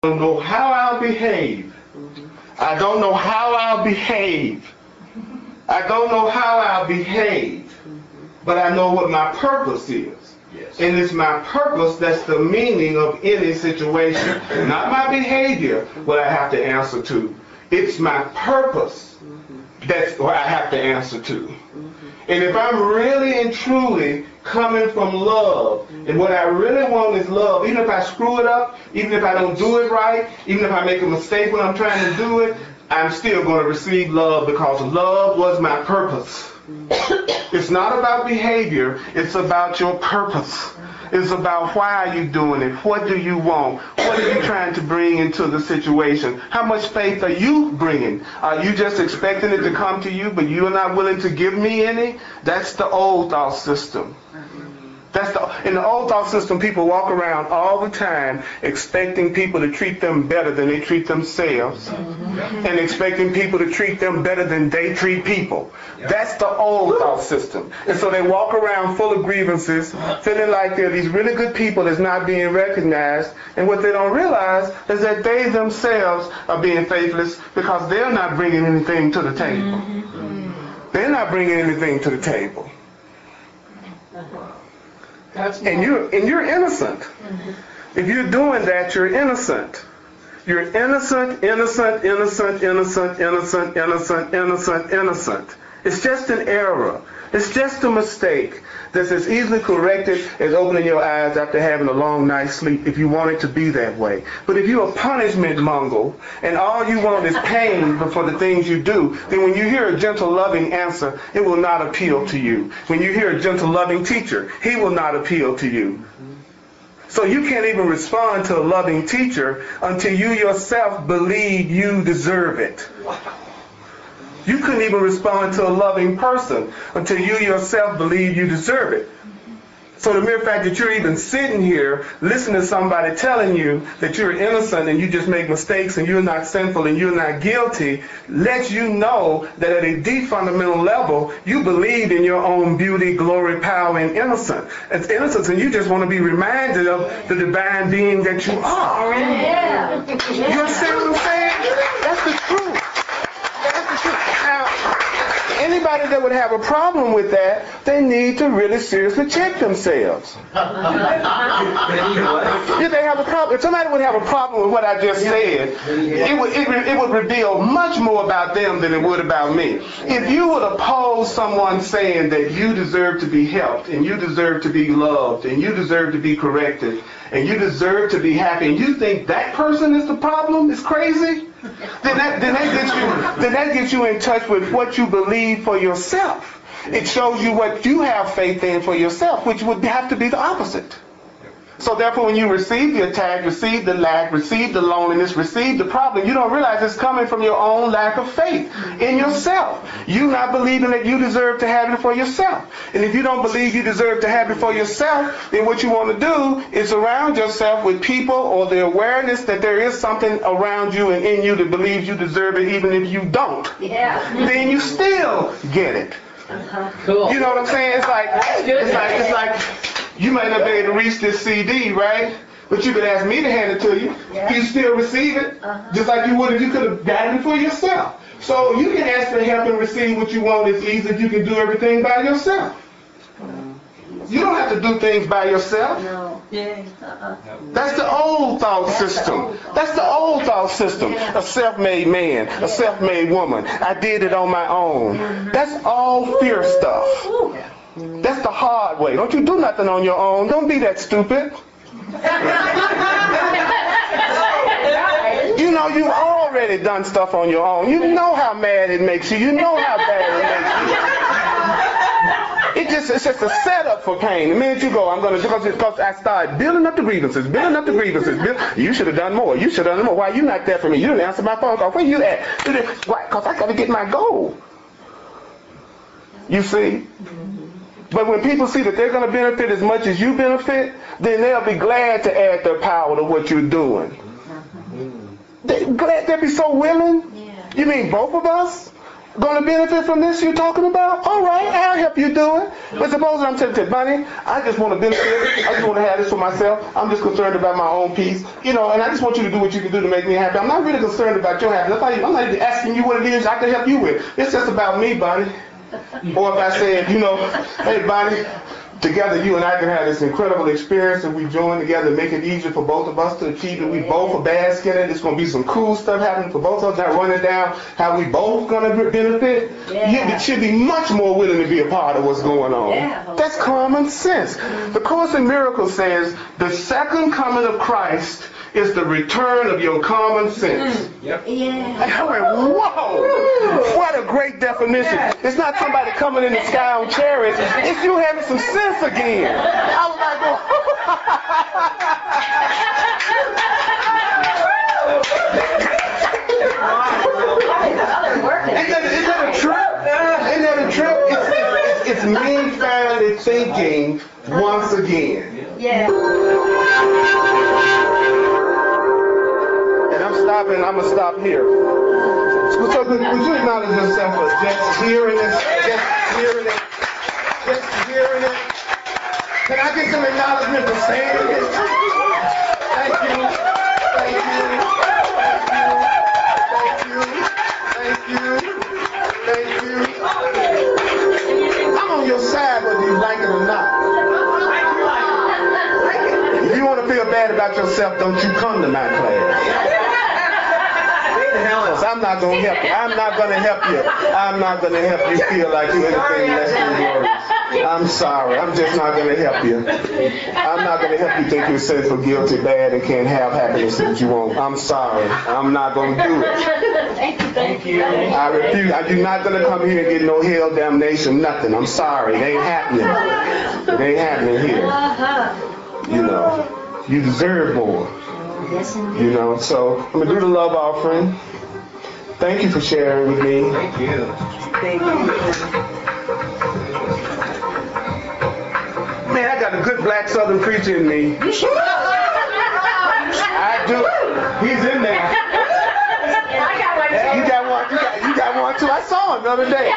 don't know how I'll behave. I don't know how I'll behave. I don't know how I'll behave. But I know what my purpose is. Yes. And it's my purpose that's the meaning of any situation. Not my behavior, what I have to answer to. It's my purpose that's what I have to answer to. And if I'm really and truly coming from love, and what I really want is love, even if I screw it up, even if I don't do it right, even if I make a mistake when I'm trying to do it, I'm still going to receive love because love was my purpose. It's not about behavior, it's about your purpose. It's about why are you doing it? What do you want? What are you trying to bring into the situation? How much faith are you bringing? Are you just expecting it to come to you, but you are not willing to give me any? That's the old thought system. In the old thought system, people walk around all the time expecting people to treat them better than they treat themselves, and expecting people to treat them better than they treat people. That's the old thought system. And so they walk around full of grievances, feeling like they're these really good people that's not being recognized, and what they don't realize is that they themselves are being faithless because they're not bringing anything to the table. They're not bringing anything to the table. And you're innocent. If you're doing that, you're innocent. You're innocent, innocent, innocent, innocent, innocent, innocent, innocent, innocent. It's just an error. It's just a mistake that's as easily corrected as opening your eyes after having a long night's sleep if you want it to be that way. But if you're a punishment mongrel and all you want is pain for the things you do, then when you hear a gentle, loving answer, it will not appeal to you. When you hear a gentle, loving teacher, he will not appeal to you. So you can't even respond to a loving teacher until you yourself believe you deserve it. You couldn't even respond to a loving person until you yourself believe you deserve it. So the mere fact that you're even sitting here listening to somebody telling you that you're innocent and you just make mistakes and you're not sinful and you're not guilty lets you know that at a deep fundamental level you believe in your own beauty, glory, power, and innocence. It's innocence, and you just want to be reminded of the divine being that you are. Yeah. You understand what I'm saying? That's the truth. Now, anybody that would have a problem with that, they need to really seriously check themselves. If they have a problem, if somebody would have a problem with what I just said, it would reveal much more about them than it would about me. If you would oppose someone saying that you deserve to be helped, and you deserve to be loved, and you deserve to be corrected, and you deserve to be happy, and you think that person is the problem, is crazy, then that gets you in touch with what you believe for yourself. It shows you what you have faith in for yourself, which would have to be the opposite. So therefore, when you receive the attack, receive the lack, receive the loneliness, receive the problem, you don't realize it's coming from your own lack of faith in yourself. You not believing that you deserve to have it for yourself. And if you don't believe you deserve to have it for yourself, then what you want to do is surround yourself with people or the awareness that there is something around you and in you that believes you deserve it even if you don't. Yeah. Then you still get it. Cool. You know what I'm saying? It's like you might not be able to reach this CD, right? But you could ask me to hand it to you. Yeah. You still receive it, just like you would if you could have gotten it for yourself. So you can ask for help and receive what you want as easy as you can do everything by yourself. You don't have to do things by yourself. No. Yeah. That's the old thought system. That's the old thought system. A self-made man, a self-made woman. I did it on my own. That's all fear stuff. That's the hard way. Don't you do nothing on your own. Don't be that stupid. You know you've already done stuff on your own. You know how mad it makes you. You know how bad it makes you. It's just a setup for pain. The minute you go, I'm going to, because I started building up the grievances. You should have done more. You should have done more. Why you not there for me? You didn't answer my phone call. Where you at? Why? Because I got to get my goal. You see? But when people see that they're going to benefit as much as you benefit, then they'll be glad to add their power to what you're doing. They'll be so willing. You mean both of us? going to benefit from this you're talking about? All right, I'll help you do it. But suppose I'm telling you, Bunny, I just want to benefit. I just want to have this for myself. I'm just concerned about my own peace. And I just want you to do what you can do to make me happy. I'm not really concerned about your happiness. I'm not even asking you what it is I can help you with. It's just about me, Bunny. Or if I said, hey, Bunny, together you and I can have this incredible experience and we join together and make it easier for both of us to achieve it. We both are basking in it. It's going to be some cool stuff happening for both of us. Not running down how we both going to benefit. You should be much more willing to be a part of what's going on. Yeah. That's common sense. The Course in Miracles says the second coming of Christ is the return of your common sense. Yeah. And I went, whoa, what a great definition. It's not somebody coming in the sky on chariots. It's you having some sense again. I was like, Isn't that a trip? Isn't that a trip? It's me finally thinking once again. Yeah. I'm going to stop here. So would you acknowledge yourself for just hearing it? Just hearing it? Just hearing it? Can I get some acknowledgement for saying it? Thank you. Thank you. Thank you. Thank you. Thank you. I'm on your side whether you like it or not. If you want to feel bad about yourself, don't you come to my class. I'm not going to help you. I'm not going to help you. I'm not going to help you feel like you're anything less than worthy. I'm sorry. I'm just not going to help you. I'm not going to help you think you're sinful, guilty, bad, and can't have happiness that you want. I'm sorry. I'm not going to do it. Thank you. I refuse. You're not going to come here and get no hell, damnation, nothing. I'm sorry. It ain't happening. It ain't happening here. You deserve more. Yes, indeed. So I'm going to do the love offering. Thank you for sharing with me. Thank you. Thank you. Man, I got a good black southern preacher in me. You should. I do. He's in there. I got one too. You got one. You got one too. I saw him the other day.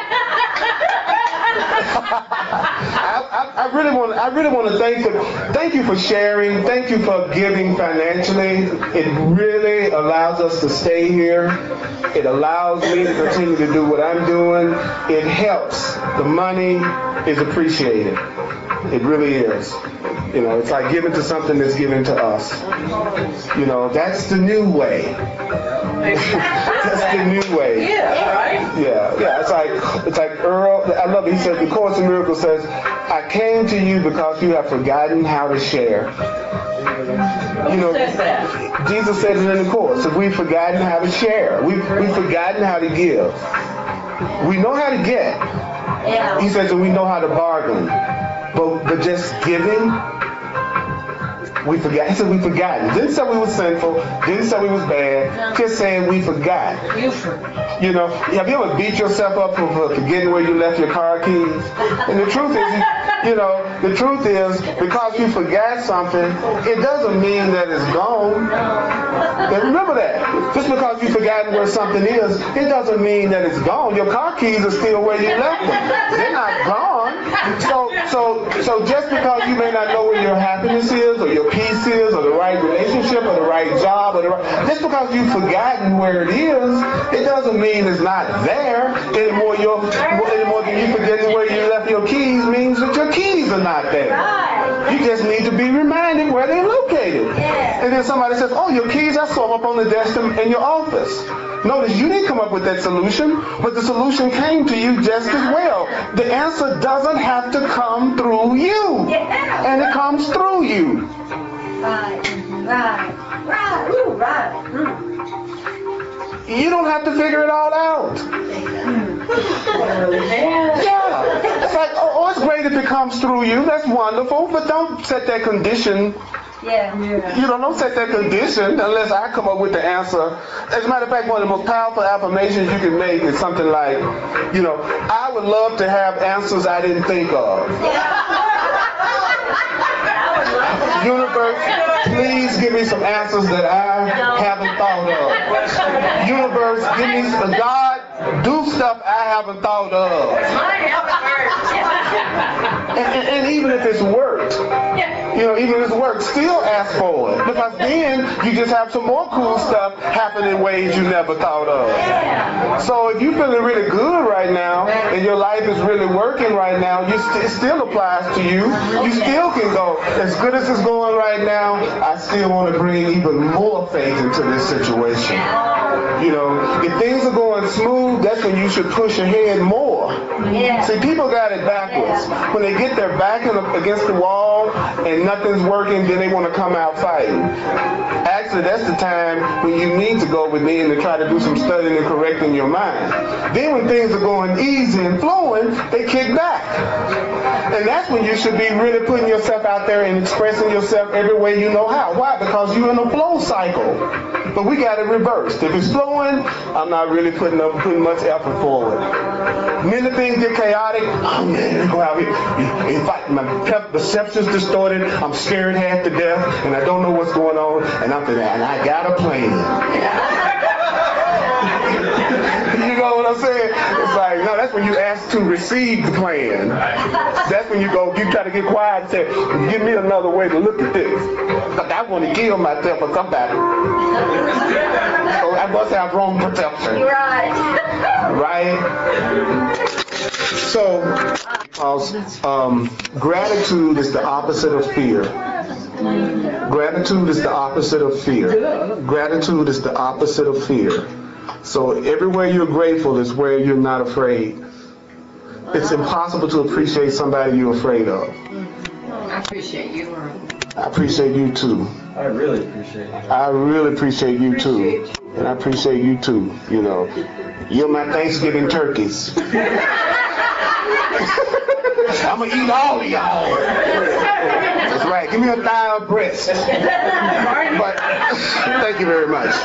I really want to thank you for sharing. Thank you for giving financially. It really allows us to stay here. It allows me to continue to do what I'm doing. It helps. The money is appreciated. It really is. It's like giving to something that's given to us. That's the new way. That's the new way. Yeah, right? Yeah. It's like Earl. I love it. He said the Course in Miracles says, "I came to you because you have forgotten how to share." Who says that? Jesus said it in the Course. That we've forgotten how to share. We've forgotten how to give. We know how to get. Yeah. He says that we know how to bargain. But just giving, we forgot. He said we forgotten. Didn't say we was sinful. Didn't say we was bad. Just saying we forgot. You forgot. Have you ever beat yourself up for forgetting where you left your car keys? And the truth is, because you forgot something, it doesn't mean that it's gone. And remember that. Just because you've forgotten where something is, it doesn't mean that it's gone. Your car keys are still where you left them. They're not gone. So just because you may not know where your happiness is, or your peace is, or the right relationship, or the right job, just because you've forgotten where it is, it doesn't mean it's not there. Anymore than you forgetting where you left your keys means that your keys are not there. Right. You just need to be reminded where they're located. Yeah. And then somebody says, "Oh, your keys, I saw them up on the desk in your office." Notice you didn't come up with that solution, but the solution came to you just as well. The answer doesn't have to come through you. Yeah. And it comes through you. Right. Ooh, right. You don't have to figure it all out. Yeah. It's like, oh, it's great if it comes through you. That's wonderful. But don't set that condition. Yeah. Don't set that condition unless I come up with the answer. As a matter of fact, one of the most powerful affirmations you can make is something like, I would love to have answers I didn't think of. Universe, please give me some answers that I haven't thought of. Universe, give me some, God, Do stuff I haven't thought of. And even if it's work, even if it's work, still ask for it. Because then you just have some more cool stuff happen in ways you never thought of. So if you're feeling really good right now, and your life is really working right now, it still applies to you. You still can go, as good as it's going right now, I still want to bring even more faith into this situation. If things are going smooth, that's when you should push ahead more. See, people got it backwards. When they get their back against the wall and nothing's working, then they want to come out fighting. Actually, that's the time when you need to go within and try to do some studying and correcting your mind. Then when things are going easy and flowing, they kick back. And that's when you should be really putting yourself out there and expressing yourself every way you know how. Why? Because you're in a flow cycle. But we got it reversed. If it's flowing, I'm not really putting much effort forward. Many things get chaotic. Oh man, go out here. In fact, my perception's distorted. I'm scared half to death, and I don't know what's going on. And I'm thinking, and I got a plan. You know what I'm saying? It's like, no, that's when you ask to receive the plan. That's when you try to get quiet and say, give me another way to look at this. Because I want to kill myself or somebody. So I must have wrong perception. Right? So, gratitude is the opposite of fear. Gratitude is the opposite of fear. Gratitude is the opposite of fear. So everywhere you're grateful is where you're not afraid. It's impossible to appreciate somebody you're afraid of. I appreciate you, Earl. I appreciate you too. I really appreciate you. I really appreciate you too. And I appreciate you too, You're my Thanksgiving turkeys. I'm going to eat all of y'all. That's right. Give me a thigh or breast. But thank you very much.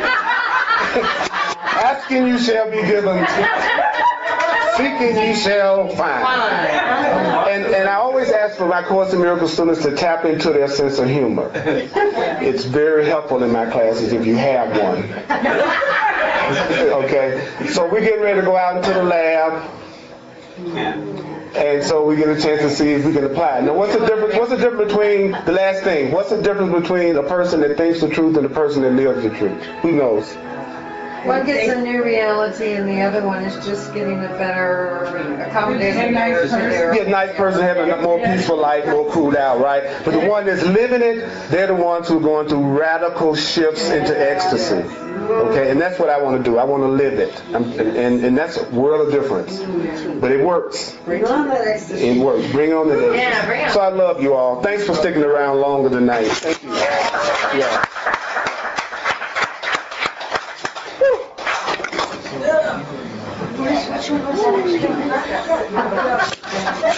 Asking you shall be given. Seeking you shall find. And I always ask for my Course in Miracles students to tap into their sense of humor. It's very helpful in my classes if you have one. Okay? So we're getting ready to go out into the lab. And so we get a chance to see if we can apply it. Now, what's the difference between the last thing? What's the difference between a person that thinks the truth and a person that lives the truth? Who knows? One gets a new reality, and the other one is just getting a better accommodating to their... Yeah, nice person having a more peaceful life, more cooled out, right? But the one that's living it, they're the ones who are going through radical shifts into ecstasy. Okay, and that's what I want to do. I want to live it. And that's a world of difference. But it works. Bring on that ecstasy. It works. Bring on the ecstasy. Yeah, bring on. So I love you all. Thanks for sticking around longer tonight. Thank you. Yeah. Which one was that?